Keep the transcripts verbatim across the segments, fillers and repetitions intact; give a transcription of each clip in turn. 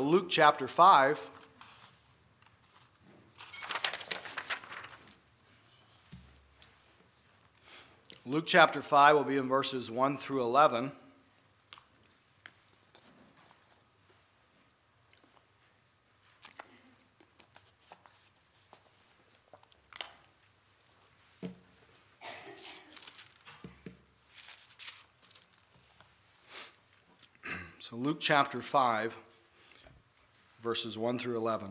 Luke chapter five. Luke chapter five will be in verses one through eleven. So Luke chapter five, verses one through eleven.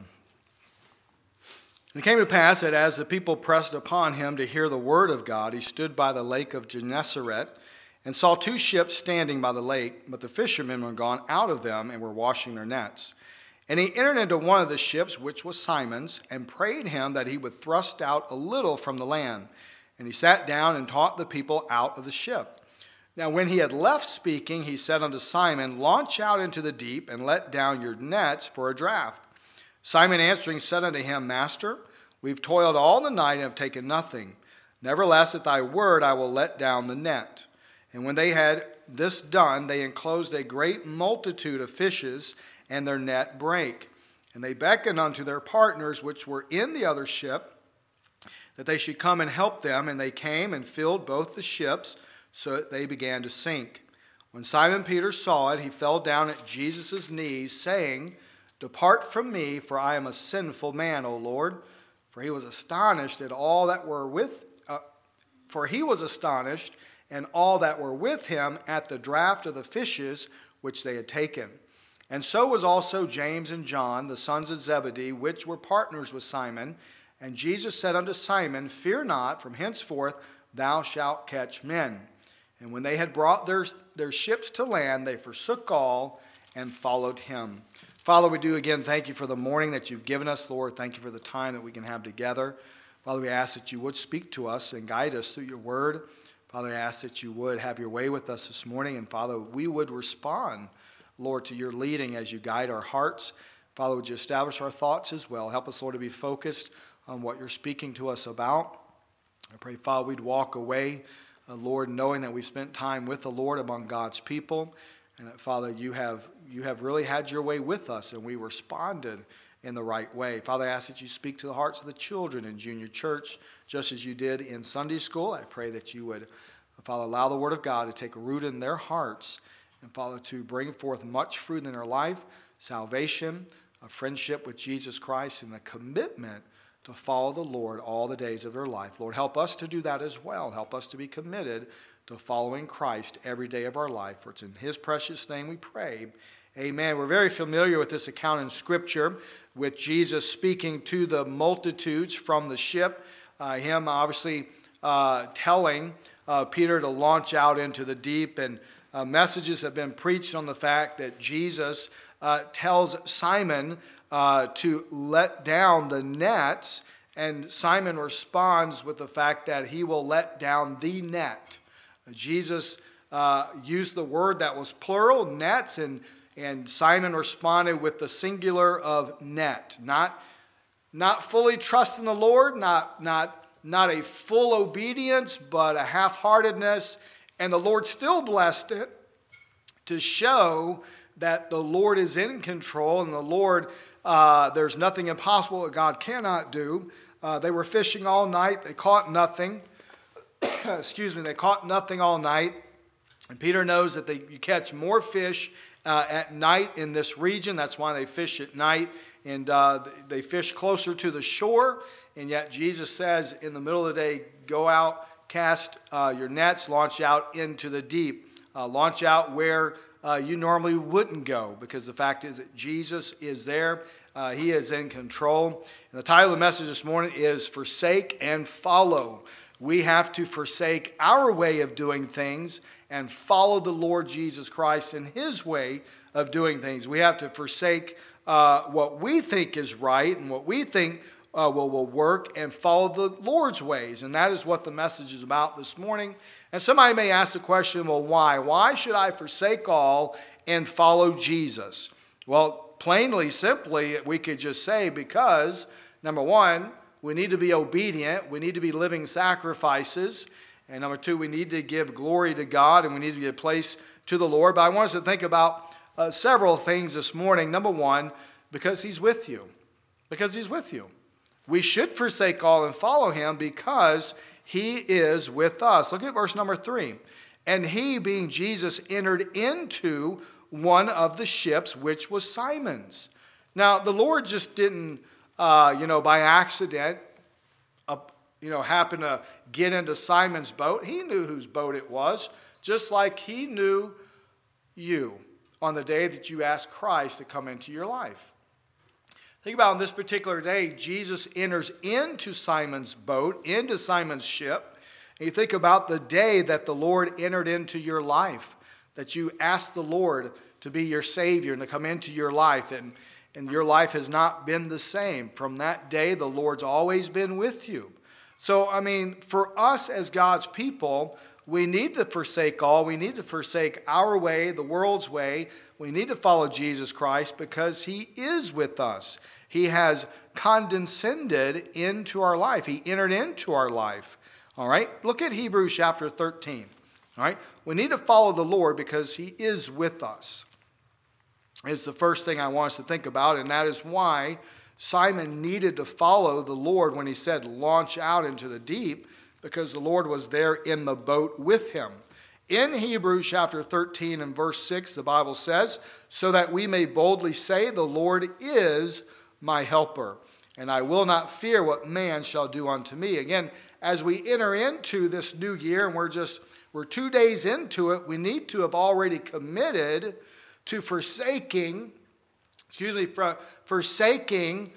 And it came to pass that as the people pressed upon him to hear the word of God, he stood by the lake of Gennesaret and saw two ships standing by the lake, but the fishermen were gone out of them and were washing their nets. And he entered into one of the ships, which was Simon's, and prayed him that he would thrust out a little from the land. And he sat down and taught the people out of the ship. Now when he had left speaking, he said unto Simon, Launch out into the deep, and let down your nets for a draught. Simon answering said unto him, Master, we've toiled all the night and have taken nothing. Nevertheless, at thy word I will let down the net. And when they had this done, they enclosed a great multitude of fishes, and their net brake. And they beckoned unto their partners which were in the other ship, that they should come and help them. And they came and filled both the ships, so that they began to sink. When Simon Peter saw it, he fell down at Jesus' knees, saying, Depart from me, for I am a sinful man, O Lord. For he was astonished at all that were with, uh, for he was astonished, and all that were with him at the draught of the fishes which they had taken. And so was also James and John, the sons of Zebedee, which were partners with Simon. And Jesus said unto Simon, Fear not, from henceforth thou shalt catch men. And when they had brought their, their ships to land, they forsook all and followed him. Father, we do again thank you for the morning that you've given us, Lord. Thank you for the time that we can have together. Father, we ask that you would speak to us and guide us through your word. Father, I ask that you would have your way with us this morning. And Father, we would respond, Lord, to your leading as you guide our hearts. Father, would you establish our thoughts as well? Help us, Lord, to be focused on what you're speaking to us about. I pray, Father, we'd walk away, Uh, Lord, knowing that we've spent time with the Lord among God's people, and that, Father, you have you have really had your way with us, and we responded in the right way. Father, I ask that you speak to the hearts of the children in junior church, just as you did in Sunday school. I pray that you would, Father, allow the word of God to take root in their hearts, and, Father, to bring forth much fruit in their life, salvation, a friendship with Jesus Christ, and a commitment to follow the Lord all the days of their life. Lord, help us to do that as well. Help us to be committed to following Christ every day of our life. For it's in his precious name we pray. Amen. We're very familiar with this account in Scripture, with Jesus speaking to the multitudes from the ship. Uh, him obviously uh, telling uh, Peter to launch out into the deep. And uh, messages have been preached on the fact that Jesus uh, tells Simon Uh, to let down the nets, and Simon responds with the fact that he will let down the net. Jesus uh, used the word that was plural, nets, and, and Simon responded with the singular of net. Not, not fully trust in the Lord, not, not, not a full obedience, but a half-heartedness, and the Lord still blessed it to show that the Lord is in control, and the Lord, uh, there's nothing impossible that God cannot do. Uh, they were fishing all night. They caught nothing. Excuse me, they caught nothing all night. And Peter knows that they, you catch more fish uh, at night in this region. That's why they fish at night. And uh, they fish closer to the shore. And yet Jesus says in the middle of the day, go out, cast uh, your nets, launch out into the deep. Uh, launch out where uh, you normally wouldn't go, because the fact is that Jesus is there. Uh, he is in control. And the title of the message this morning is Forsake and Follow. We have to forsake our way of doing things and follow the Lord Jesus Christ in his way of doing things. We have to forsake uh, what we think is right and what we think uh, will, will work, and follow the Lord's ways. And that is what the message is about this morning. And somebody may ask the question, well, why? Why should I forsake all and follow Jesus? Well, plainly, simply, we could just say because, number one, we need to be obedient. We need to be living sacrifices. And number two, we need to give glory to God, and we need to give place to the Lord. But I want us to think about uh, several things this morning. Number one, because he's with you. Because he's with you. We should forsake all and follow him because he is with us. Look at verse number three. And he, being Jesus, entered into one of the ships, which was Simon's. Now, the Lord just didn't, uh, you know, by accident, uh, you know, happen to get into Simon's boat. He knew whose boat it was, just like he knew you on the day that you asked Christ to come into your life. Think about on this particular day, Jesus enters into Simon's boat, into Simon's ship. And you think about the day that the Lord entered into your life, that you asked the Lord to be your Savior and to come into your life, and, and your life has not been the same. From that day, the Lord's always been with you. So, I mean, for us as God's people, we need to forsake all. We need to forsake our way, the world's way. We need to follow Jesus Christ because he is with us. He has condescended into our life. He entered into our life. All right? Look at Hebrews chapter thirteen. All right? We need to follow the Lord because he is with us. It's the first thing I want us to think about, and that is why Simon needed to follow the Lord when he said, launch out into the deep, because the Lord was there in the boat with him. In Hebrews chapter thirteen and verse six, the Bible says, so that we may boldly say, the Lord is my helper, and I will not fear what man shall do unto me. Again, as we enter into this new year, and we're just, we're two days into it, we need to have already committed to forsaking, excuse me, for, forsaking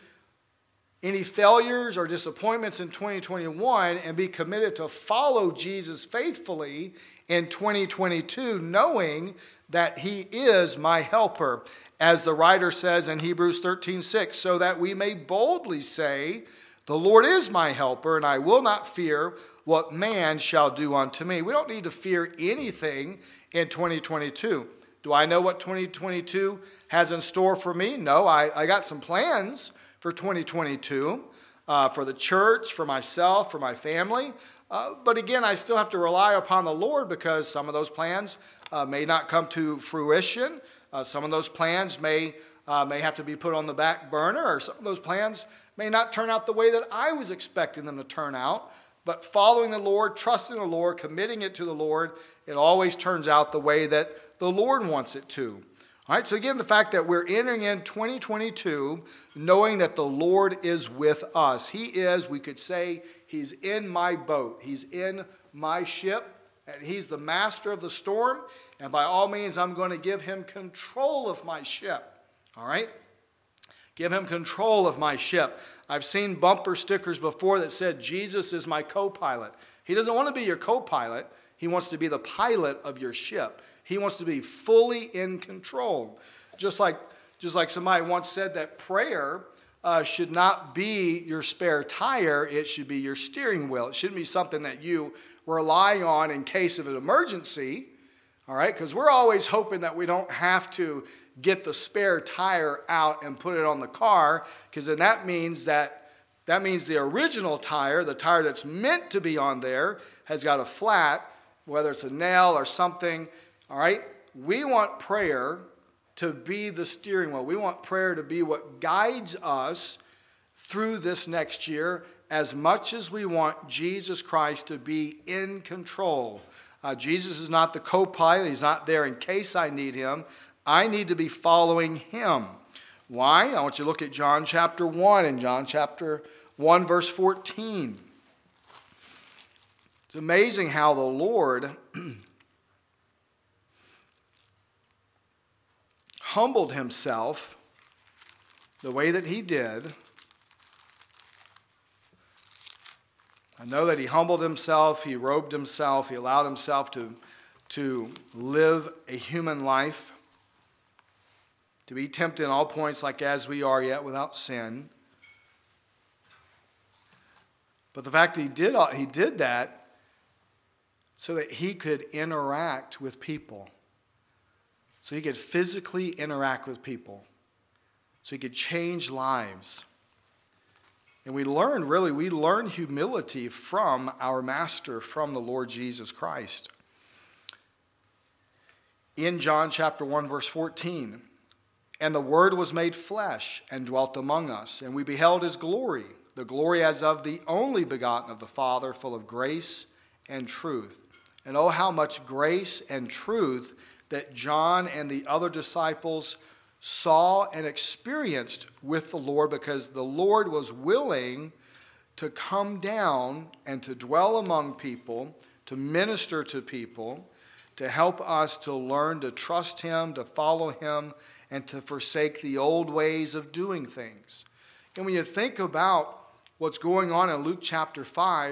any failures or disappointments in twenty twenty-one and be committed to follow Jesus faithfully in twenty twenty-two, knowing that he is my helper. As the writer says in Hebrews thirteen six, so that we may boldly say, the Lord is my helper, and I will not fear what man shall do unto me. We don't need to fear anything in twenty twenty-two. Do I know what twenty twenty-two has in store for me? No, I, I got some plans for twenty twenty-two, uh, for the church, for myself, for my family. Uh, but again, I still have to rely upon the Lord because some of those plans uh, may not come to fruition. Uh, some of those plans may, uh, may have to be put on the back burner, or some of those plans may not turn out the way that I was expecting them to turn out. But following the Lord, trusting the Lord, committing it to the Lord, it always turns out the way that the Lord wants it to. All right, so again, the fact that we're entering in twenty twenty-two knowing that the Lord is with us. He is, we could say, he's in my boat. He's in my ship, and he's the master of the storm. And by all means, I'm going to give him control of my ship. All right? Give him control of my ship. I've seen bumper stickers before that said, Jesus is my co-pilot. He doesn't want to be your co-pilot. He wants to be the pilot of your ship. He wants to be fully in control. Just like, just like somebody once said that prayer uh, should not be your spare tire. It should be your steering wheel. It shouldn't be something that you rely on in case of an emergency. All right, because we're always hoping that we don't have to get the spare tire out and put it on the car, because then that means that that means the original tire, the tire that's meant to be on there, has got a flat, whether it's a nail or something. All right, we want prayer to be the steering wheel. We want prayer to be what guides us through this next year, as much as we want Jesus Christ to be in control. Uh, Jesus is not the co-pilot. He's not there in case I need him. I need to be following him. Why? I want you to look at John chapter one and John chapter one verse fourteen. It's amazing how the Lord humbled himself the way that he did. I know that he humbled himself, he robed himself, he allowed himself to, to live a human life, to be tempted in all points like as we are, yet without sin. But the fact that he did, he did that so that he could interact with people. So he could physically interact with people. So he could change lives. And we learn, really, we learn humility from our Master, from the Lord Jesus Christ. in John chapter one, verse fourteen. And the Word was made flesh and dwelt among us, and we beheld his glory, the glory as of the only begotten of the Father, full of grace and truth. And oh, how much grace and truth that John and the other disciples saw and experienced with the Lord, because the Lord was willing to come down and to dwell among people, to minister to people, to help us to learn to trust him, to follow him, and to forsake the old ways of doing things. And when you think about what's going on in Luke chapter five,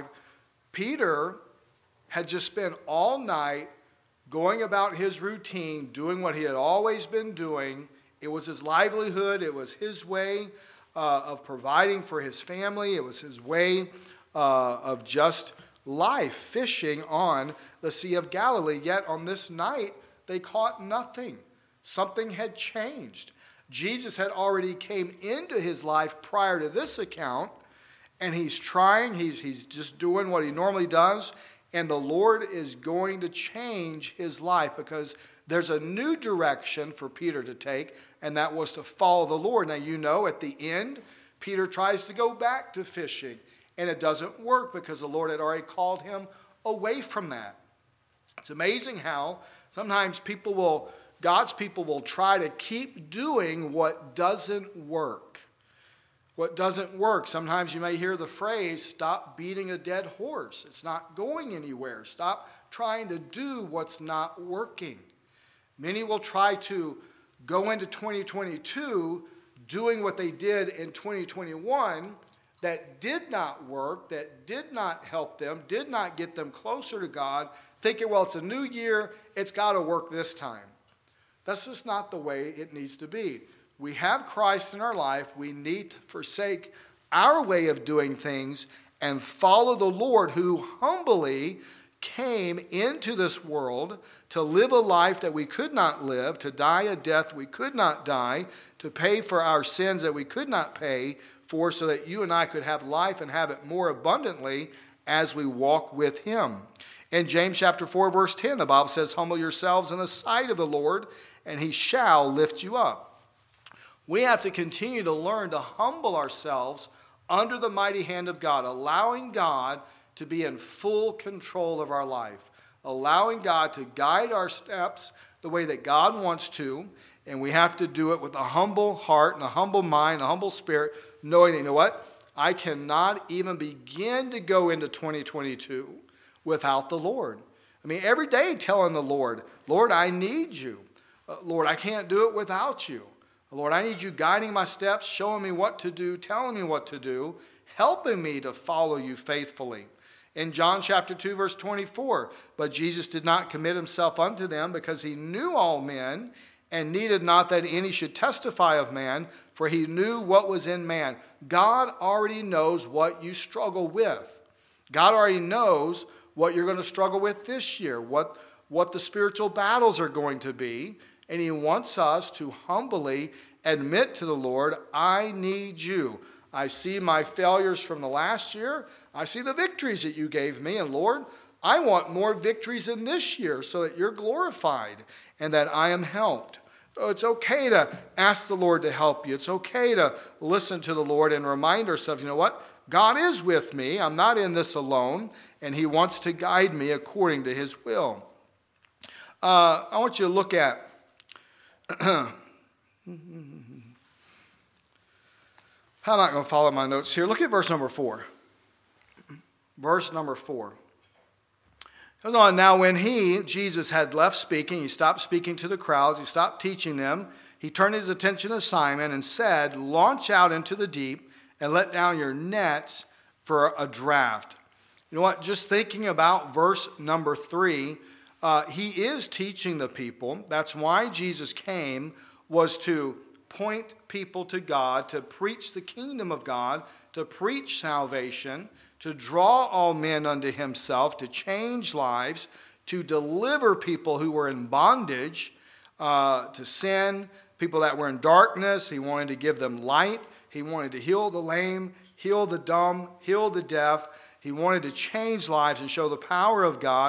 Peter had just spent all night going about his routine, doing what he had always been doing. It was his livelihood. It was his way uh, of providing for his family. It was his way uh, of just life, fishing on the Sea of Galilee. Yet on this night, they caught nothing. Something had changed. Jesus had already came into his life prior to this account, and he's trying, he's, he's just doing what he normally does, and the Lord is going to change his life, because there's a new direction for Peter to take, and that was to follow the Lord. Now, you know, at the end, Peter tries to go back to fishing, and it doesn't work because the Lord had already called him away from that. It's amazing how sometimes people will, God's people will try to keep doing what doesn't work. What doesn't work. Sometimes you may hear the phrase, stop beating a dead horse. It's not going anywhere. Stop trying to do what's not working. Many will try to go into twenty twenty-two doing what they did in twenty twenty-one that did not work, that did not help them, did not get them closer to God, thinking, well, it's a new year, it's got to work this time. That's just not the way it needs to be. We have Christ in our life. We need to forsake our way of doing things and follow the Lord, who humbly came into this world to live a life that we could not live, to die a death we could not die, to pay for our sins that we could not pay for, so that you and I could have life and have it more abundantly as we walk with him. In James chapter four, verse ten, the Bible says, humble yourselves in the sight of the Lord, and he shall lift you up. We have to continue to learn to humble ourselves under the mighty hand of God, allowing God to be in full control of our life, allowing God to guide our steps the way that God wants to, and we have to do it with a humble heart and a humble mind, a humble spirit, knowing that, you know what, I cannot even begin to go into twenty twenty-two without the Lord. I mean, every day telling the Lord, Lord, I need you. Uh, Lord, I can't do it without you. Lord, I need you guiding my steps, showing me what to do, telling me what to do, helping me to follow you faithfully. In John chapter two, verse twenty-four, but Jesus did not commit himself unto them, because he knew all men, and needed not that any should testify of man, for he knew what was in man. God already knows what you struggle with. God already knows what you're going to struggle with this year, what, what the spiritual battles are going to be. And he wants us to humbly admit to the Lord, I need you. I see my failures from the last year. I see the victories that you gave me. And Lord, I want more victories in this year so that you're glorified and that I am helped. So it's okay to ask the Lord to help you. It's okay to listen to the Lord and remind ourselves, you know what? God is with me. I'm not in this alone. And he wants to guide me according to his will. Uh, I want you to look at I'm not going to follow my notes here. Look at verse number four. Verse number four. It goes on, now when he, Jesus, had left speaking, he stopped speaking to the crowds, he stopped teaching them, he turned his attention to Simon and said, launch out into the deep and let down your nets for a draft. You know what? Just thinking about verse number three, Uh, he is teaching the people. That's why Jesus came, was to point people to God, to preach the kingdom of God, to preach salvation, to draw all men unto himself, to change lives, to deliver people who were in bondage uh, to sin, people that were in darkness. He wanted to give them light. He wanted to heal the lame, heal the dumb, heal the deaf. He wanted to change lives and show the power of God and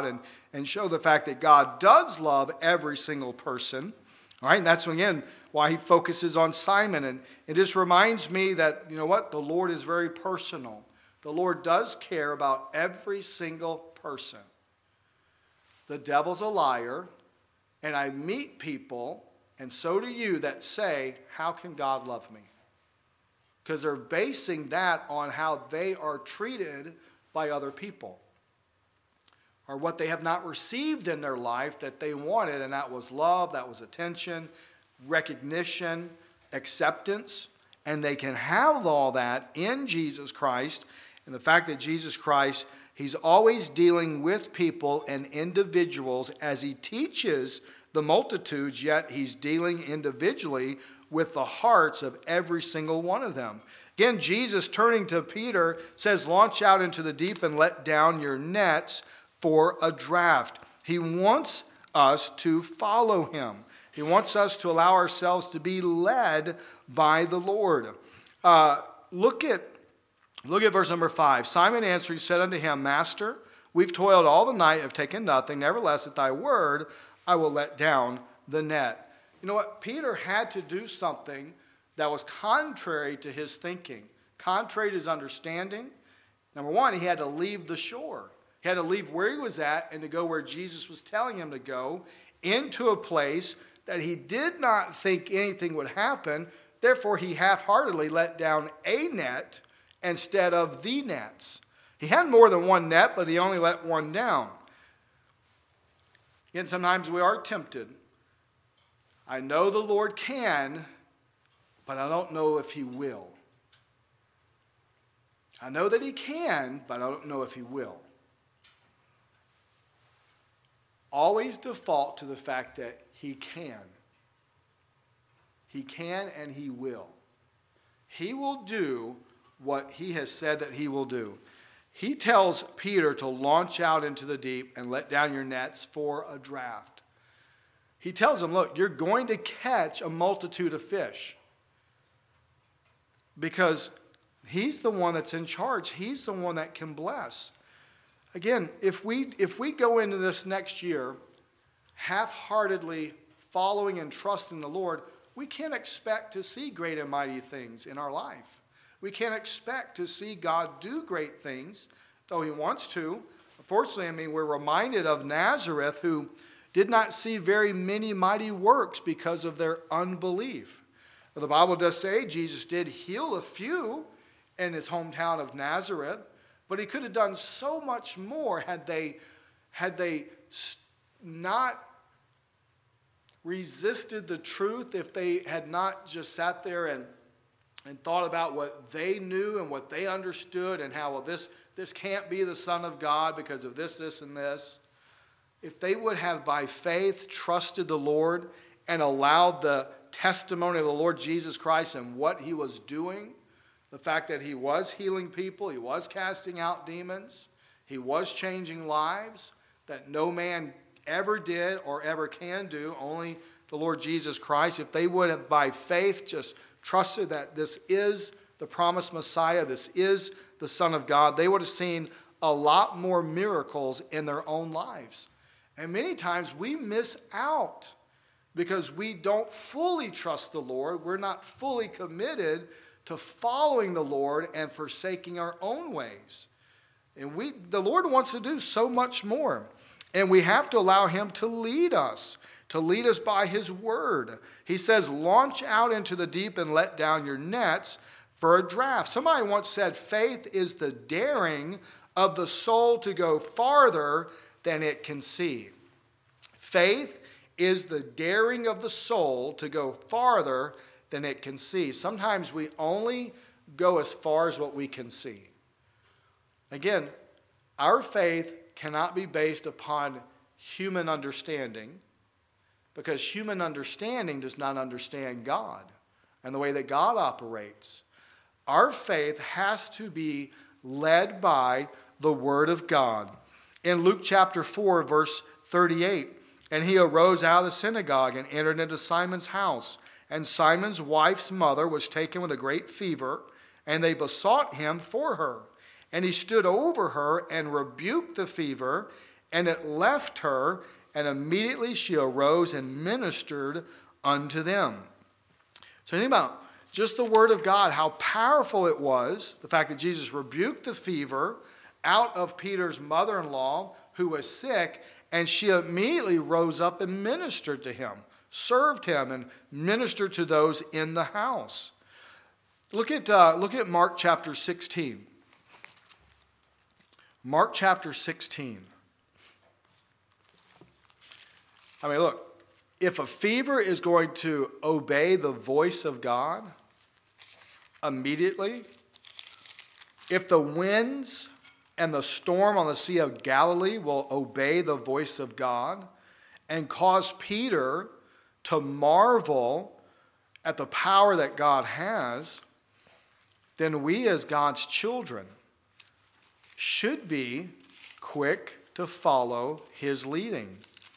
and show the fact that God does love every single person. All right, and that's, again, why he focuses on Simon. And it just reminds me that, you know what, the Lord is very personal. The Lord does care about every single person. The devil's a liar, and I meet people, and so do you, that say, how can God love me? Because they're basing that on how they are treated by other people, or what they have not received in their life that they wanted, and that was love, that was attention, recognition, acceptance, and they can have all that in Jesus Christ. And the fact that Jesus Christ, he's always dealing with people and individuals as he teaches the multitudes, yet he's dealing individually with the hearts of every single one of them. Again, Jesus, turning to Peter, says, launch out into the deep and let down your nets for a draft. He wants us to follow him. He wants us to allow ourselves to be led by the Lord. Uh, look at look at verse number five. Simon answered, he said unto him, Master, we've toiled all the night, have taken nothing. Nevertheless, at thy word, I will let down the net. You know what? Peter had to do something that was contrary to his thinking, contrary to his understanding. Number one, he had to leave the shore. He had to leave where he was at and to go where Jesus was telling him to go, into a place that he did not think anything would happen. Therefore, he half-heartedly let down a net instead of the nets. He had more than one net, but he only let one down. Again, sometimes we are tempted. I know the Lord can, but I don't know if he will. I know that he can, but I don't know if he will. Always default to the fact that he can. He can and he will. He will do what he has said that he will do. He tells Peter to launch out into the deep and let down your nets for a draft. He tells him, look, you're going to catch a multitude of fish. Because he's the one that's in charge. He's the one that can bless. Again, if we if we go into this next year half-heartedly following and trusting the Lord, we can't expect to see great and mighty things in our life. We can't expect to see God do great things, though he wants to. Unfortunately, I mean, we're reminded of Nazareth, who did not see very many mighty works because of their unbelief. The Bible does say Jesus did heal a few in his hometown of Nazareth, but he could have done so much more had they, had they not resisted the truth, if they had not just sat there and, and thought about what they knew and what they understood and how, well, this, this can't be the Son of God because of this, this, and this. If they would have by faith trusted the Lord and allowed the testimony of the Lord Jesus Christ and what he was doing, the fact that he was healing people, he was casting out demons, he was changing lives that no man ever did or ever can do, only the Lord Jesus Christ. If they would have by faith just trusted that this is the promised Messiah, this is the Son of God, they would have seen a lot more miracles in their own lives. And many times we miss out because we don't fully trust the Lord. We're not fully committed to following the Lord and forsaking our own ways. And we, the Lord wants to do so much more. And we have to allow him to lead us, to lead us by his word. He says, launch out into the deep and let down your nets for a draft. Somebody once said, faith is the daring of the soul to go farther than it can see. Faith is the daring of the soul to go farther than it can see. Sometimes we only go as far as what we can see. Again, our faith cannot be based upon human understanding, because human understanding does not understand God and the way that God operates. Our faith has to be led by the Word of God. In Luke chapter four, verse thirty-eight, and he arose out of the synagogue and entered into Simon's house. And Simon's wife's mother was taken with a great fever, and they besought him for her. And he stood over her and rebuked the fever, And it left her, and immediately she arose and ministered unto them. So think about just the word of God, how powerful it was, the fact that Jesus rebuked the fever out of Peter's mother-in-law who was sick, and she immediately rose up and ministered to him, served him, and ministered to those in the house. Look at, uh, look at Mark chapter sixteen. Mark chapter sixteen. I mean, look, if a fever is going to obey the voice of God immediately, if the winds and the storm on the Sea of Galilee will obey the voice of God and cause Peter to marvel at the power that God has, then we as God's children should be quick to follow his leading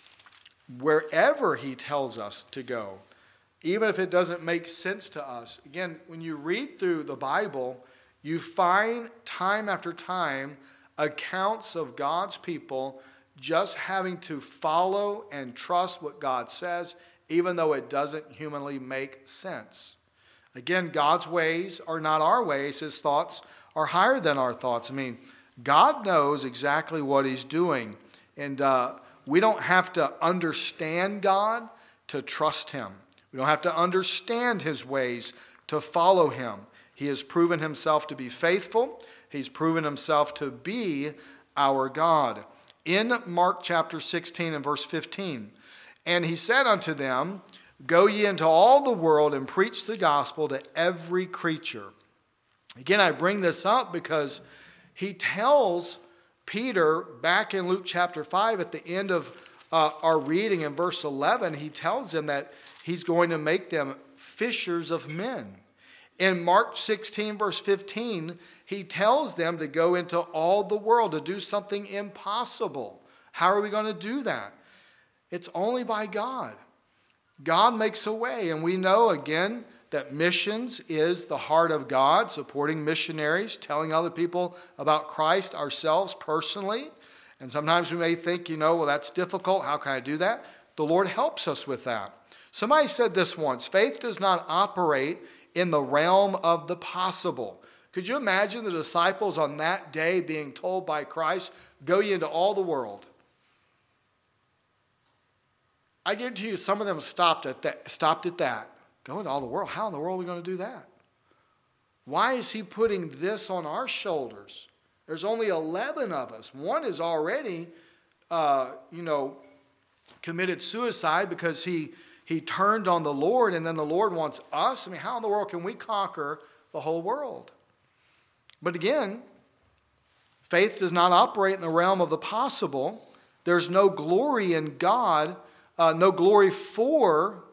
wherever he tells us to go, even if it doesn't make sense to us. Again, when you read through the Bible, you find time after time accounts of God's people just having to follow and trust what God says, even though it doesn't humanly make sense. Again, God's ways are not our ways. His thoughts are higher than our thoughts. I mean, God knows exactly what he's doing. And uh, we don't have to understand God to trust him. We don't have to understand his ways to follow him. He has proven himself to be faithful. He's proven himself to be our God. In Mark chapter sixteen and verse fifteen, and he said unto them, Go ye into all the world and preach the gospel to every creature. Again, I bring this up because he tells Peter back in Luke chapter five at the end of uh, our reading in verse eleven, he tells him that he's going to make them fishers of men. In Mark sixteen verse fifteen, he tells them to go into all the world, to do something impossible. How are we going to do that? It's only by God. God makes a way, and we know again that missions is the heart of God, supporting missionaries, telling other people about Christ ourselves personally. And sometimes we may think, you know, well, that's difficult. How can I do that? The Lord helps us with that. Somebody said this once, faith does not operate in the realm of the possible. Could you imagine the disciples on that day being told by Christ, go ye into all the world? I guarantee you some of them stopped at that. Stopped at that. Go into all the world. How in the world are we going to do that? Why is he putting this on our shoulders? There's only eleven of us. One is already, uh, you know, committed suicide because he, he turned on the Lord, and then the Lord wants us. I mean, how in the world can we conquer the whole world? But again, faith does not operate in the realm of the possible. There's no glory in God, uh, no glory for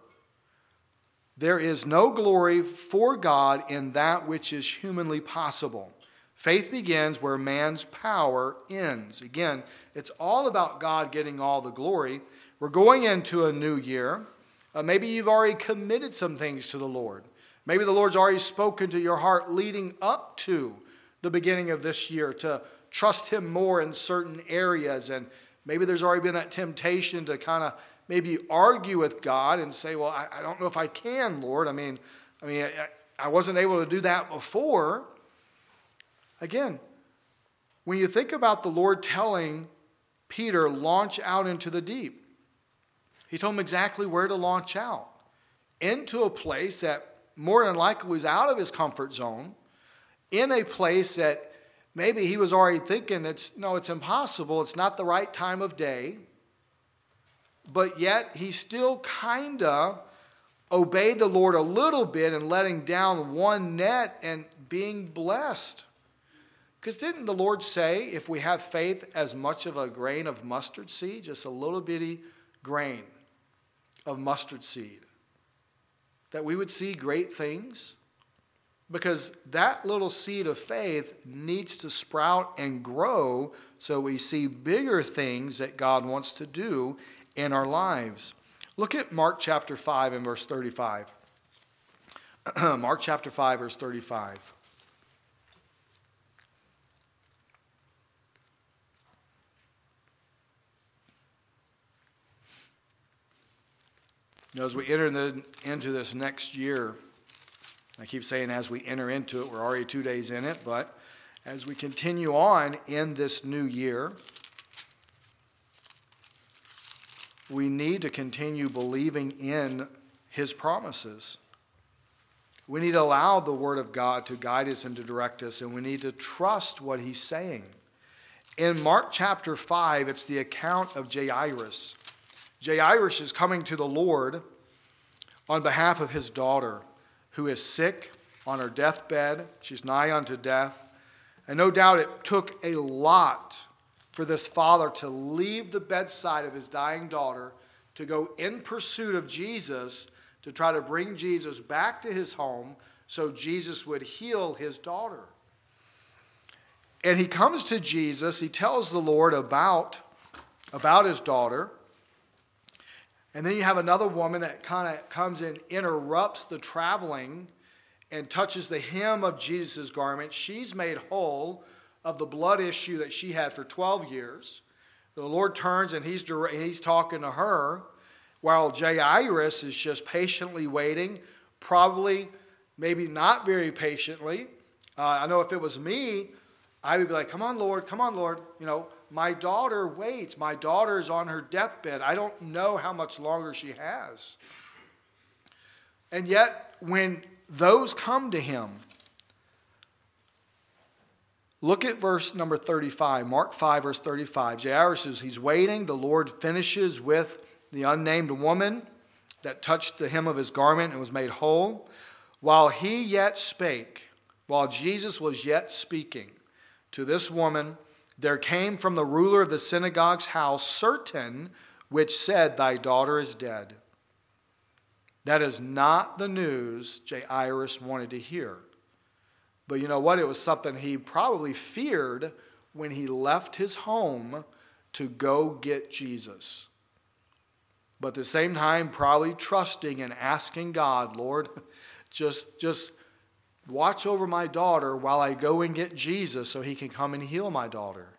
There is no glory for God in that which is humanly possible. Faith begins where man's power ends. Again, it's all about God getting all the glory. We're going into a new year. Uh, maybe you've already committed some things to the Lord. Maybe the Lord's already spoken to your heart leading up to the beginning of this year to trust him more in certain areas. And maybe there's already been that temptation to kind of maybe argue with God and say, well, I, I don't know if I can, Lord. I mean, I mean, I, I wasn't able to do that before. Again, when you think about the Lord telling Peter, launch out into the deep, he told him exactly where to launch out. Into a place that more than likely was out of his comfort zone, in a place that maybe he was already thinking, it's no, it's impossible, it's not the right time of day. But yet he still kind of obeyed the Lord a little bit and letting down one net and being blessed. Because didn't the Lord say, if we have faith as much of a grain of mustard seed, just a little bitty grain of mustard seed, that we would see great things? Because that little seed of faith needs to sprout and grow so we see bigger things that God wants to do in our lives. Look at Mark chapter five and verse thirty-five. Mark chapter five, verse thirty-five. You know, as we enter the, into this next year, I keep saying as we enter into it, we're already two days in it, but as we continue on in this new year, we need to continue believing in his promises. We need to allow the Word of God to guide us and to direct us, and we need to trust what he's saying. In Mark chapter five, it's the account of Jairus. Jairus is coming to the Lord on behalf of his daughter, who is sick on her deathbed. She's nigh unto death. And no doubt it took a lot for this father to leave the bedside of his dying daughter to go in pursuit of Jesus to try to bring Jesus back to his home so Jesus would heal his daughter. And he comes to Jesus. He tells the Lord about, about his daughter. And then you have another woman that kind of comes and interrupts the traveling and touches the hem of Jesus' garment. She's made whole of the blood issue that she had for twelve years. The Lord turns and he's, he's talking to her while Jairus is just patiently waiting, probably maybe not very patiently. Uh, I know if it was me, I would be like, come on, Lord, come on, Lord. You know, my daughter waits. My daughter is on her deathbed. I don't know how much longer she has. And yet, when those come to him, look at verse number thirty-five, Mark five, verse thirty-five. Jairus says he's waiting. The Lord finishes with the unnamed woman that touched the hem of his garment and was made whole. While he yet spake, while Jesus was yet speaking to this woman, there came from the ruler of the synagogue's house certain which said, thy daughter is dead. That is not the news Jairus wanted to hear. But you know what? It was something he probably feared when he left his home to go get Jesus. But at the same time, probably trusting and asking God, Lord, just, just watch over my daughter while I go and get Jesus so he can come and heal my daughter.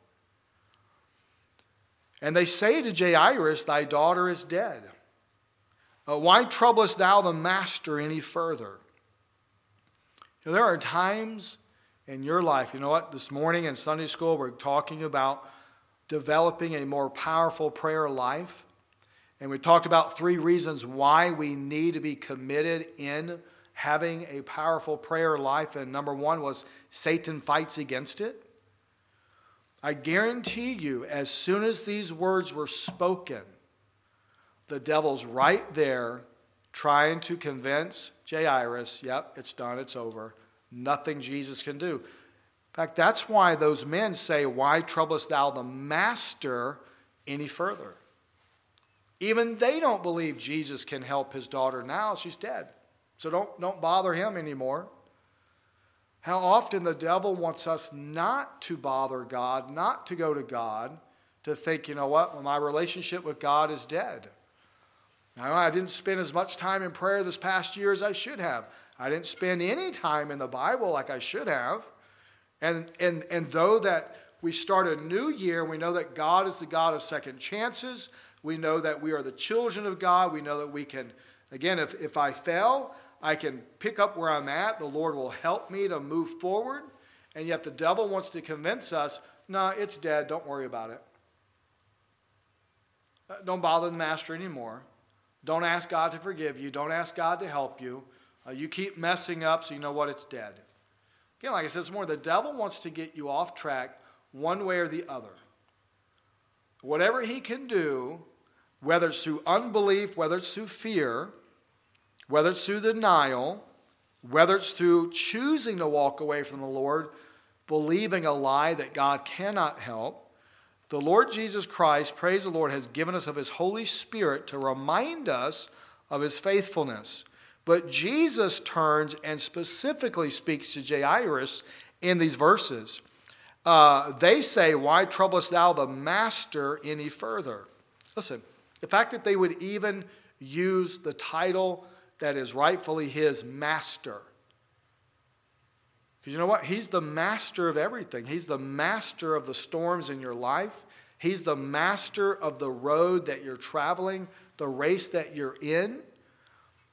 And they say to Jairus, thy daughter is dead. Uh, why troublest thou the master any further? You know, there are times in your life, you know what, this morning in Sunday school we're talking about developing a more powerful prayer life. And we talked about three reasons why we need to be committed in having a powerful prayer life. And number one was Satan fights against it. I guarantee you, as soon as these words were spoken, the devil's right there trying to convince Jairus, yep, it's done, it's over. Nothing Jesus can do. In fact, that's why those men say, why troublest thou the master any further? Even they don't believe Jesus can help his daughter now. She's dead. So don't, don't bother him anymore. How often the devil wants us not to bother God, not to go to God, to think, you know what, well, my relationship with God is dead. I didn't spend as much time in prayer this past year as I should have. I didn't spend any time in the Bible like I should have. And, and, and though that we start a new year, we know that God is the God of second chances. We know that we are the children of God. We know that we can, again, if, if I fail, I can pick up where I'm at. The Lord will help me to move forward. And yet the devil wants to convince us, no, it's dead. Don't worry about it. Don't bother the master anymore. Don't ask God to forgive you. Don't ask God to help you. Uh, you keep messing up, so you know what? It's dead. Again, like I said, it's more the devil wants to get you off track one way or the other. Whatever he can do, whether it's through unbelief, whether it's through fear, whether it's through denial, whether it's through choosing to walk away from the Lord, believing a lie that God cannot help, the Lord Jesus Christ, praise the Lord, has given us of his Holy Spirit to remind us of his faithfulness. But Jesus turns and specifically speaks to Jairus in these verses. Uh, they say, why troublest thou the master any further? Listen, the fact that they would even use the title that is rightfully his, master. Because you know what? He's the master of everything. He's the master of the storms in your life. He's the master of the road that you're traveling, the race that you're in.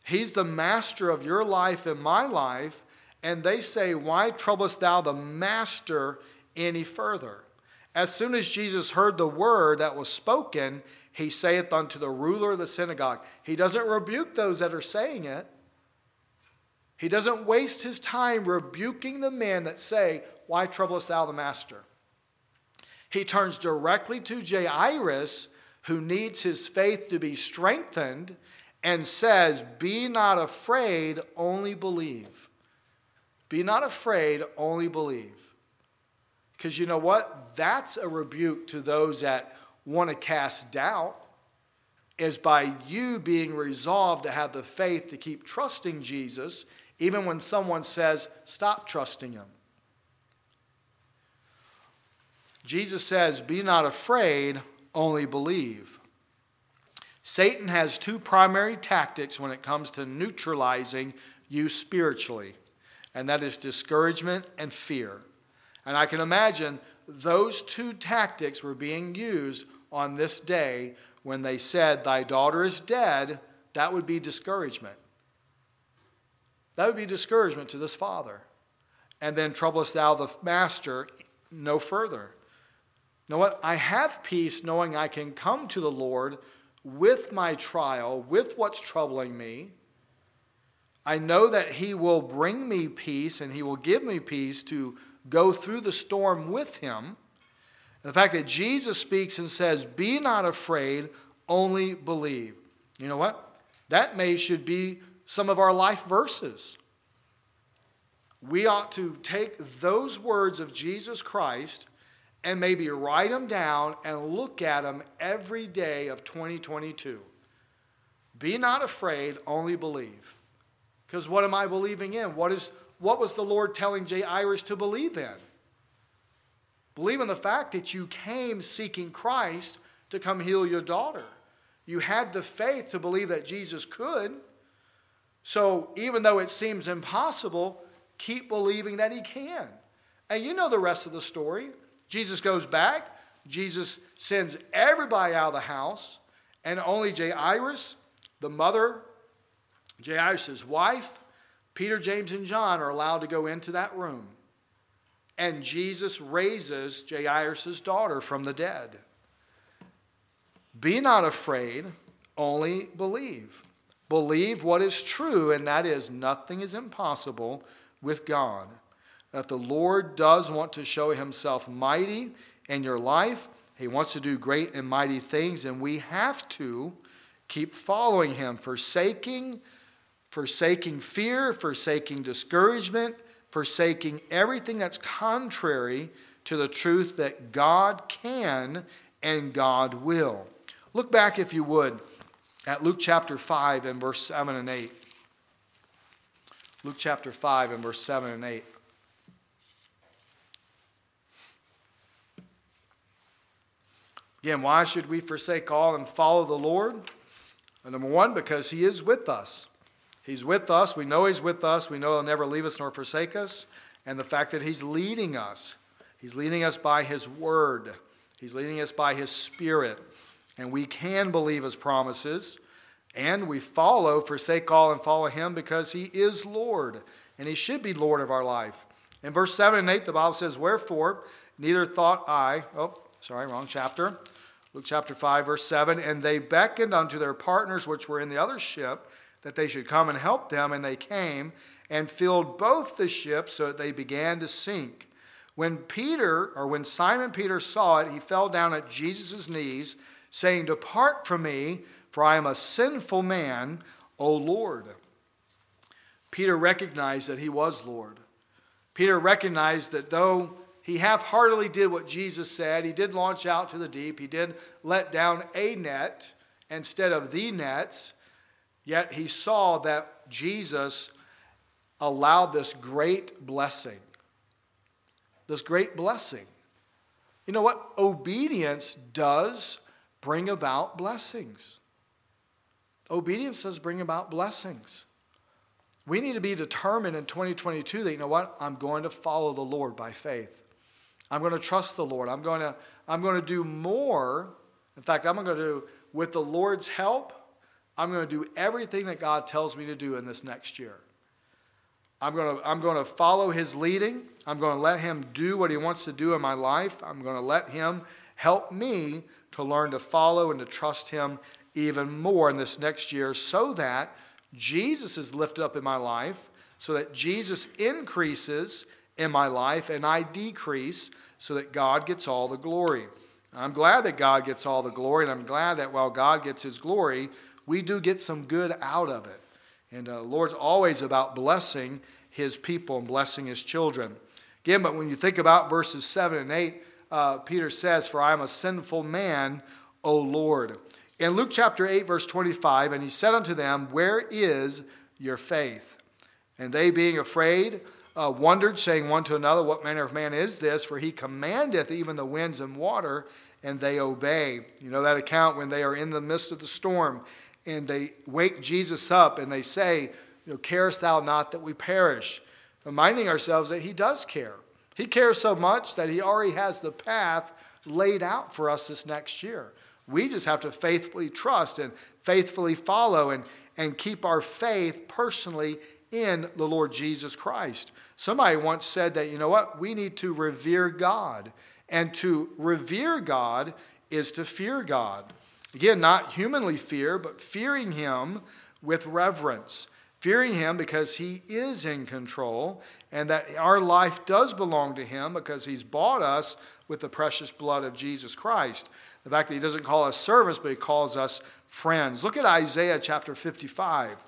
He's the master of your life and my life. And they say, why troublest thou the master any further? As soon as Jesus heard the word that was spoken, he saith unto the ruler of the synagogue. He doesn't rebuke those that are saying it. He doesn't waste his time rebuking the men that say, why troublest thou the master? He turns directly to Jairus, who needs his faith to be strengthened, and says, be not afraid, only believe. Be not afraid, only believe. Because you know what? That's a rebuke to those that want to cast doubt, is by you being resolved to have the faith to keep trusting Jesus, even when someone says, stop trusting him. Jesus says, be not afraid, only believe. Satan has two primary tactics when it comes to neutralizing you spiritually, and that is discouragement and fear. And I can imagine those two tactics were being used on this day when they said, thy daughter is dead. That would be discouragement. That would be discouragement to this father. And then troublest thou the master no further. You know what? I have peace knowing I can come to the Lord with my trial, with what's troubling me. I know that he will bring me peace and he will give me peace to go through the storm with him. The fact that Jesus speaks and says, be not afraid, only believe. You know what? That may should be some of our life verses. We ought to take those words of Jesus Christ and maybe write them down and look at them every day of twenty twenty-two. Be not afraid, only believe. Because what am I believing in? What is what was the Lord telling Jairus to believe in? Believe in the fact that you came seeking Christ to come heal your daughter. You had the faith to believe that Jesus could. So even though it seems impossible, keep believing that he can. And you know the rest of the story. Jesus goes back. Jesus sends everybody out of the house. And only Jairus, the mother, Jairus' wife, Peter, James, and John are allowed to go into that room. And Jesus raises Jairus' daughter from the dead. Be not afraid, only believe. Believe what is true, and that is nothing is impossible with God. That the Lord does want to show himself mighty in your life. He wants to do great and mighty things, and we have to keep following him, forsaking, forsaking fear, forsaking discouragement, forsaking everything that's contrary to the truth that God can and God will. Look back, if you would, at Luke chapter five and verse seven and eight. Luke chapter five and verse seven and eight. Again, why should we forsake all and follow the Lord? Well, number one, because he is with us. He's with us. We know he's with us. We know he'll never leave us nor forsake us. And the fact that he's leading us. He's leading us by his word. He's leading us by his spirit. And we can believe his promises. And we follow, forsake all and follow him because he is Lord. And he should be Lord of our life. In verse seven and eight, the Bible says, wherefore, neither thought I, oh, sorry, wrong chapter. Luke chapter five, verse seven, and they beckoned unto their partners which were in the other ship, that they should come and help them, and they came and filled both the ships so that they began to sink. When Peter, or when Simon Peter saw it, he fell down at Jesus' knees, saying, depart from me, for I am a sinful man, O Lord. Peter recognized that he was Lord. Peter recognized that though he half-heartedly did what Jesus said, he did launch out to the deep, he did let down a net instead of the nets, yet he saw that Jesus allowed this great blessing. This great blessing. You know what? Obedience does bring about blessings. Obedience does bring about blessings. We need to be determined in twenty twenty-two that, you know what? I'm going to follow the Lord by faith. I'm going to trust the Lord. I'm going to, I'm going to do more. In fact, I'm going to do, with the Lord's help, I'm going to do everything that God tells me to do in this next year. I'm going to, I'm going to follow his leading. I'm going to let him do what he wants to do in my life. I'm going to let him help me to learn to follow and to trust him even more in this next year so that Jesus is lifted up in my life, so that Jesus increases in my life and I decrease so that God gets all the glory. I'm glad that God gets all the glory, and I'm glad that while God gets his glory, we do get some good out of it. And uh, the Lord's always about blessing his people and blessing his children. Again, but when you think about verses seven and eight, uh, Peter says, "For I am a sinful man, O Lord." In Luke chapter eight, verse twenty-five, "And he said unto them, Where is your faith? And they being afraid, uh, wondered, saying one to another, What manner of man is this? For he commandeth even the winds and water, and they obey." You know that account when they are in the midst of the storm, and they wake Jesus up, and they say, you know, "Carest thou not that we perish?" Reminding ourselves that he does care. He cares so much that he already has the path laid out for us this next year. We just have to faithfully trust and faithfully follow and, and keep our faith personally in the Lord Jesus Christ. Somebody once said that, you know what, we need to revere God. And to revere God is to fear God. Again, not humanly fear, but fearing him with reverence. Fearing him because he is in control and that our life does belong to him because he's bought us with the precious blood of Jesus Christ. The fact that he doesn't call us servants, but he calls us friends. Look at Isaiah chapter fifty-five.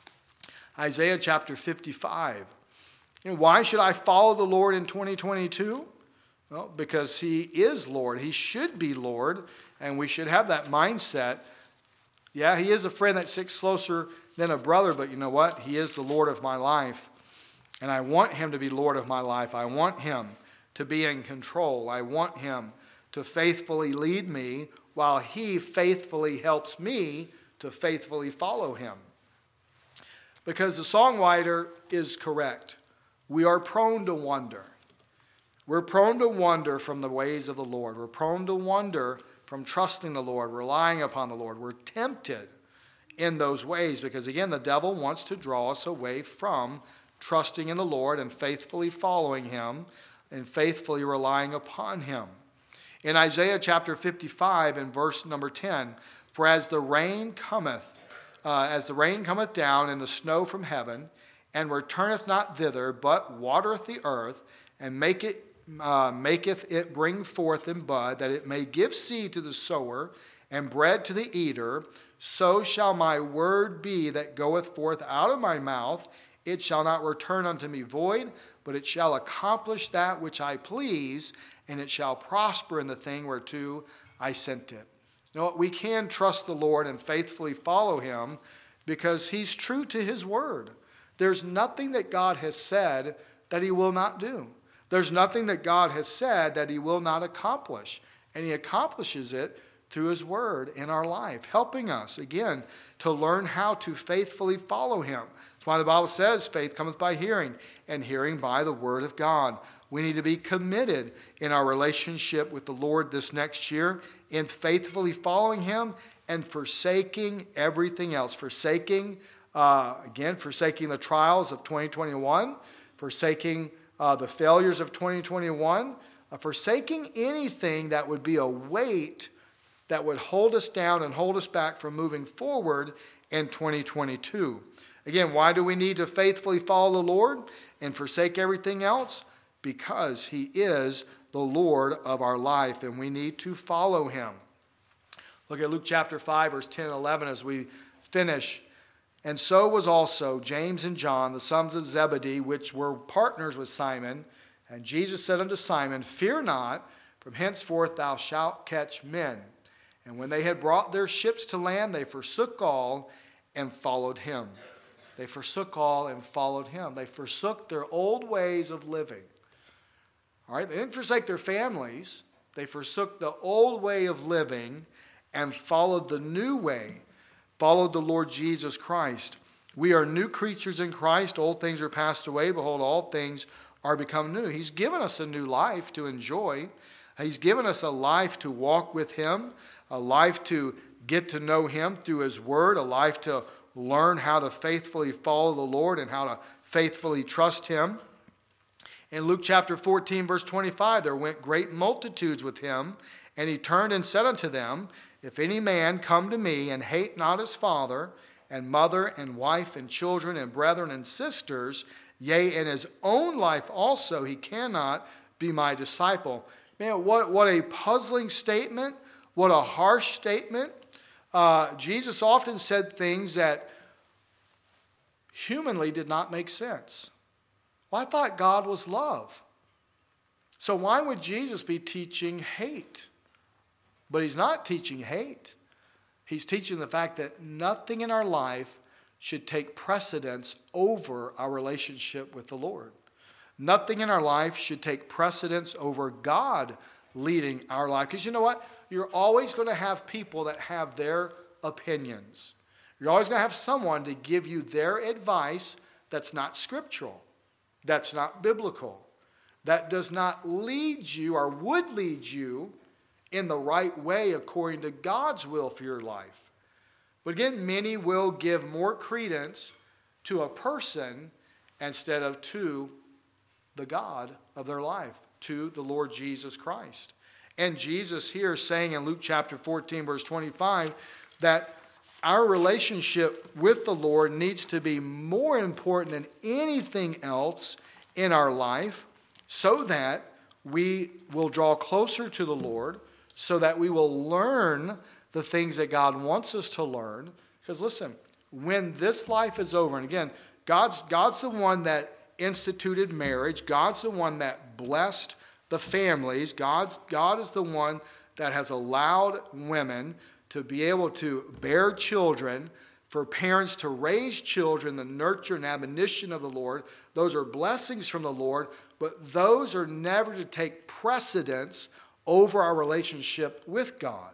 Isaiah chapter fifty-five. You know, why should I follow the Lord in twenty twenty-two? Well, because he is Lord. He should be Lord, and we should have that mindset. Yeah, he is a friend that sticks closer than a brother, but you know what? He is the Lord of my life, and I want him to be Lord of my life. I want him to be in control. I want him to faithfully lead me while he faithfully helps me to faithfully follow him. Because the songwriter is correct. We are prone to wander. We're prone to wander from the ways of the Lord. We're prone to wander from trusting the Lord, relying upon the Lord. We're tempted in those ways because, again, the devil wants to draw us away from trusting in the Lord and faithfully following him and faithfully relying upon him. In Isaiah chapter fifty-five and verse number ten, "For as the rain cometh, uh, as the rain cometh down and the snow from heaven, and returneth not thither, but watereth the earth, and make it, uh, maketh it bring forth and bud, that it may give seed to the sower, and bread to the eater, so shall my word be that goeth forth out of my mouth. It shall not return unto me void, but it shall accomplish that which I please, and it shall prosper in the thing whereto I sent it." You know what? We can trust the Lord and faithfully follow him because he's true to his word. There's nothing that God has said that he will not do. There's nothing that God has said that he will not accomplish. And he accomplishes it through his word in our life, helping us, again, to learn how to faithfully follow him. That's why the Bible says faith cometh by hearing, and hearing by the word of God. We need to be committed in our relationship with the Lord this next year in faithfully following him and forsaking everything else. Forsaking, uh, again, forsaking the trials of twenty twenty-one, forsaking uh, the failures of twenty twenty-one, uh, forsaking anything that would be a weight that would hold us down and hold us back from moving forward in twenty twenty-two. Again, why do we need to faithfully follow the Lord and forsake everything else? Because he is the Lord of our life, and we need to follow him. Look at Luke chapter five, verse ten and eleven as we finish. "And so was also James and John, the sons of Zebedee, which were partners with Simon. And Jesus said unto Simon, Fear not, from henceforth thou shalt catch men. And when they had brought their ships to land, they forsook all and followed him." They forsook all and followed him. They forsook their old ways of living. All right, they didn't forsake their families. They forsook the old way of living and followed the new way, followed the Lord Jesus Christ. We are new creatures in Christ. Old things are passed away. Behold, all things are become new. He's given us a new life to enjoy. He's given us a life to walk with him, a life to get to know him through his word, a life to learn how to faithfully follow the Lord and how to faithfully trust him. In Luke chapter fourteen, verse twenty-five, there went great multitudes with him, and he turned and said unto them, If any man come to me and hate not his father and mother and wife and children and brethren and sisters, yea, and his own life also, he cannot be my disciple. Man, what, what a puzzling statement. What a harsh statement. Uh, Jesus often said things that humanly did not make sense. Well, I thought God was love. So why would Jesus be teaching hate? But he's not teaching hate. He's teaching the fact that nothing in our life should take precedence over our relationship with the Lord. Nothing in our life should take precedence over God leading our life. Because you know what? You're always going to have people that have their opinions. You're always going to have someone to give you their advice that's not scriptural, that's not biblical, that does not lead you or would lead you in the right way according to God's will for your life. But again, many will give more credence to a person instead of to the God of their life, to the Lord Jesus Christ. And Jesus here is saying in Luke chapter fourteen, verse twenty-five, that our relationship with the Lord needs to be more important than anything else in our life so that we will draw closer to the Lord, so that we will learn the things that God wants us to learn. Because listen, when this life is over, and again, God's, God's the one that instituted marriage. God's the one that blessed the families. God's, God is the one that has allowed women to be able to bear children, for parents to raise children, the nurture and admonition of the Lord. Those are blessings from the Lord, but those are never to take precedence over our relationship with God.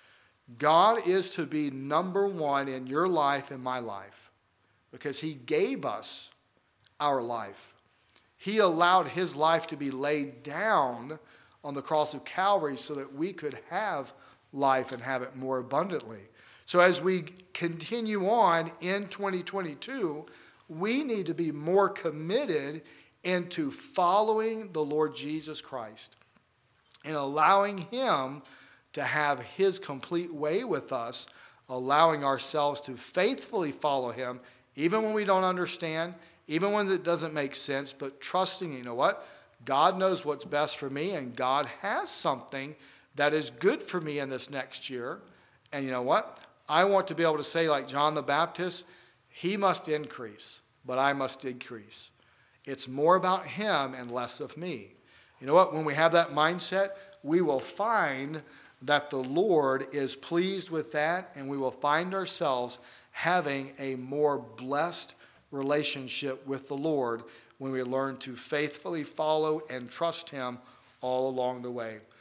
God is to be number one in your life and my life because he gave us our life. He allowed his life to be laid down on the cross of Calvary so that we could have life and have it more abundantly. So as we continue on in twenty twenty-two, we need to be more committed into following the Lord Jesus Christ and allowing him to have his complete way with us, allowing ourselves to faithfully follow him, even when we don't understand, even when it doesn't make sense, but trusting, you know what? God knows what's best for me, and God has something that is good for me in this next year. And you know what? I want to be able to say, like John the Baptist, he must increase, but I must decrease. It's more about him and less of me. You know what? When we have that mindset, we will find that the Lord is pleased with that, and we will find ourselves having a more blessed relationship with the Lord when we learn to faithfully follow and trust him all along the way.